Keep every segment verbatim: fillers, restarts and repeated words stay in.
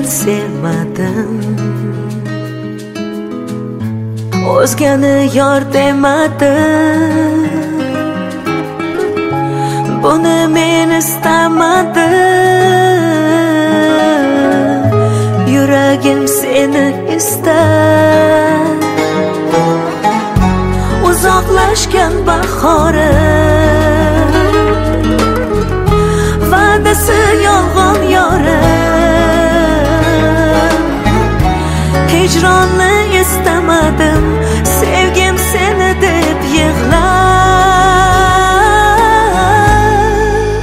yil sevmadim, o'zgani yor demadim. Buni men istamadim, yuragim seni istar. Uzoqlashgan bahorim, va'dasi yolg'on yorim. Hijronni istamadim, sevgim seni deb yig'lar.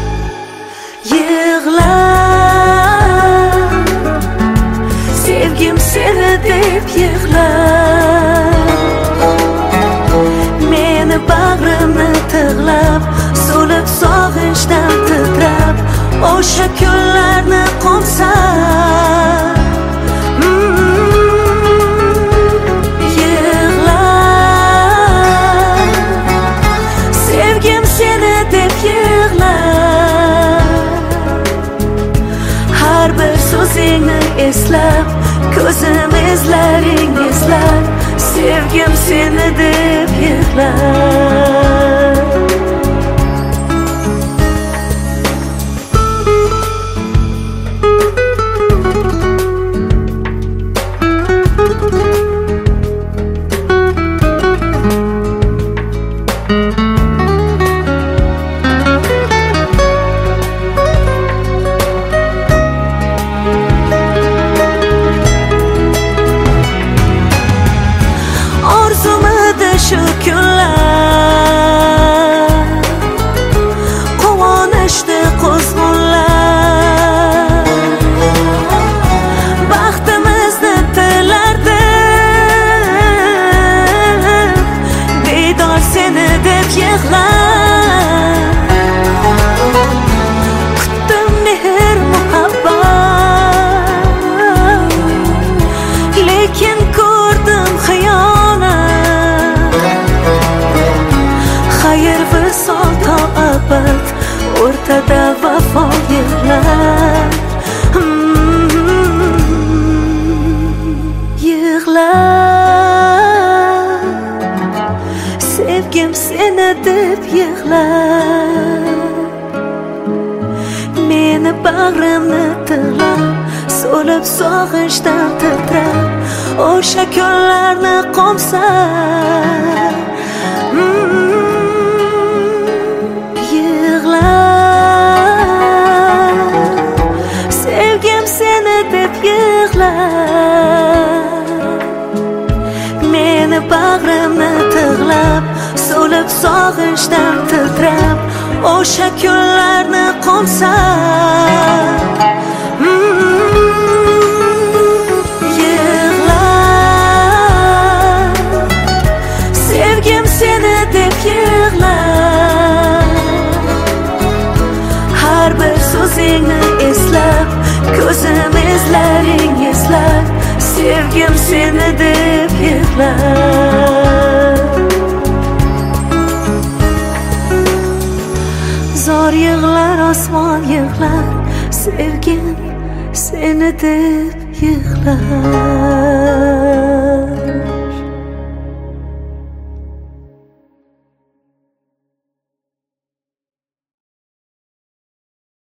Yig'lar, sevgim seni deb yig'lar. Meni bag'rimni tig'lab, so'lib sog'inchdan titrab, o'sha kunlarni qo'msab yig'lar. Sevgim seni deb yig'lar. Har bir so'zingni eslab, ko'zim izlaring izlar. Sevgim seni deb yig'lar. Shu kunlar quvonishdi quzg'unlar. Baxtimizni tilardim, diydor seni deb yig'lar. Kutdim mehr muhabbat, lekin ko'rdim xiyonat. Xayr visol to abad, o'rtada vafo yig'lar. Yig'lar, sevgim seni deb yig'lar. Meni bag'rimni tig'lab, so'lib sog'inchdan titrab, o'sha kunlarni qo'msab bag'rimni tig'lab, so'lib sog'inchdan titrab, o'sha kunlarni qo'msab yig'lar. Sevgim seni deb yig'lar. Har bir so'zingni eslab, ko'zim izlaring izlar. Sevgim seni deb yig'lar. Zor yig'lar, osmon yig'lar. Sevgim seni deb yig'lar.